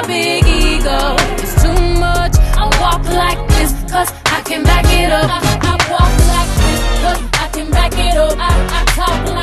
big ego is too much. I walk like this, cause I can back it up. I walk like this, cause I can back it up. I talk